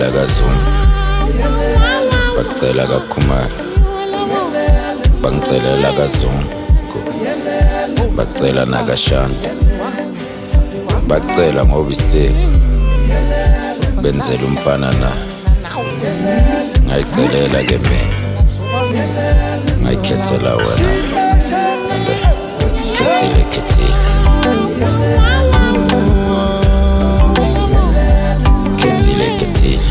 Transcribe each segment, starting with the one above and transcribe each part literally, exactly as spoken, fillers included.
bacela kaZungu, bacela kaKhumalo, bangicelela kaZungu, bacela nakaShanda, bacela ngoba isiko benzela umfana na ngayicelela ke mina ngayikhethela wena ande khethile khethile khethile khethile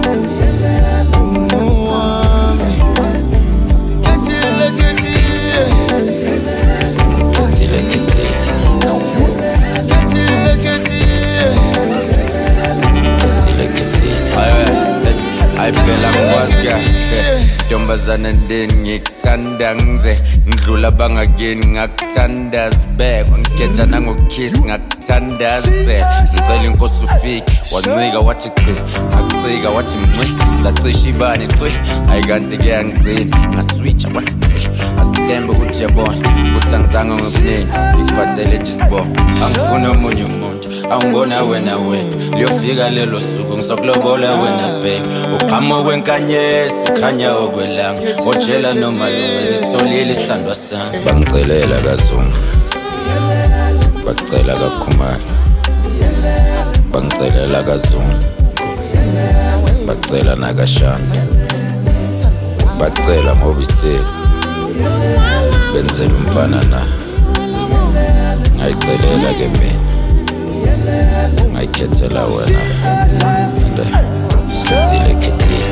I phela ngikwazi kahle ntombazana ndeni ngikuthanda ngize ngidlula bangakini ngakuthanda sibekwa ngikhetha nangokiss ngakuthandaze ngicela inkosi ufike wancika wathi qi ngakucika wathi mncwe sacisha ibani qwi ayikanti ke angigcina ngaswitcha wathi qi asithembe ukuthi yabona ukuthi angizange ngokuningi ngiphathele nje isibongo angifuna omunye umuntu angibona wena wena liyofika lelo suku ngizokulobola wena baby uqhamuka kwenkanyezi ukhanya okwelanga ojela noma yona isitholile isandwa sami bangicelela kaZungu, bacela kaKhumalo, bangicelela kaZungu, bacela nakaShanda, bacela ngoba isiko benzela umfana na ngayicelela ke mina ngayikhethela wena ande khethile khethile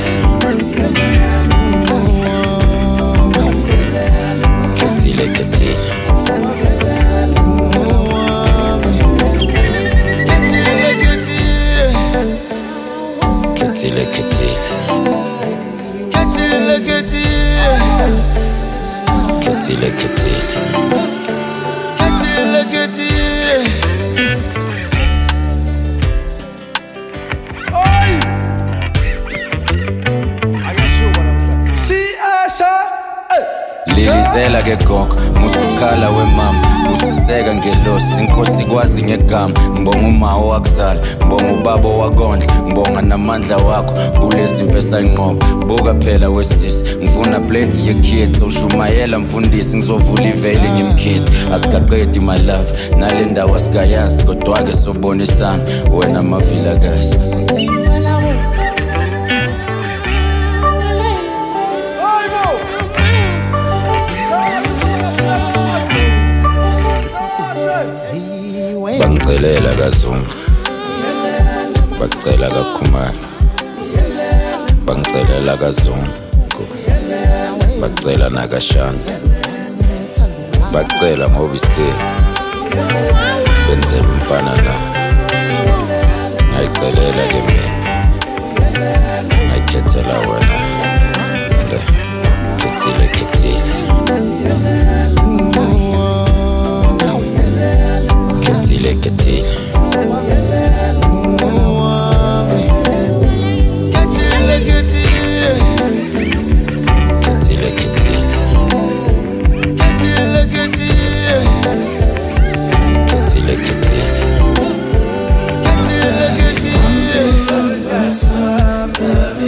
khethile khethile khethile khethile khethile khethile khethile Lizela ke gogo musukhala wemama usiseka ngelosi inkosi kwazi ngegama ngibonga uma wakuzala ngibonga ubaba wakondla ngibonga namandla wakho kulezi impesa inqobo buka phela wesisi ngifuna plenty ye kids ushumayela mfundisi ngizovula ivele ngimkhisi asikaqedi my love nale ndawo asikayazi kodwa ke sobonisana wena mavila guys bangicelela kaZungu, bacela kaKhumalo, bangicelela kaZungu, bacela nakaShanda, bacela ngoba isiko benzela umfana na ngayicelela ke mina ngayikhethela wena ande khethile khethile khethile khethile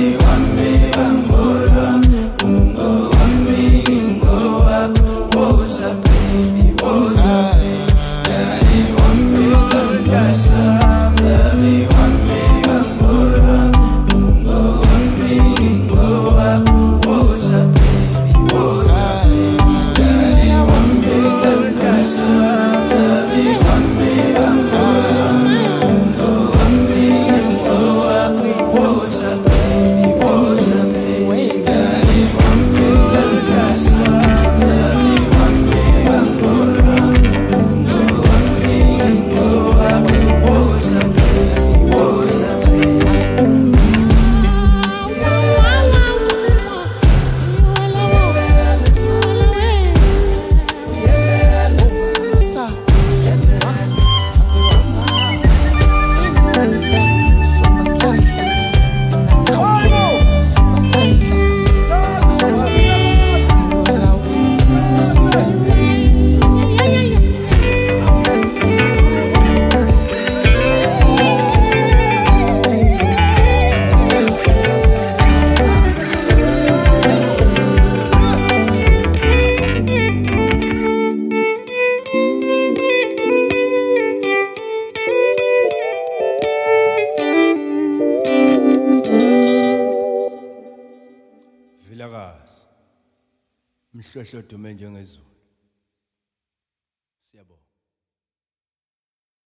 Oh Mhlohlo dume njengezulu. Siyabonga.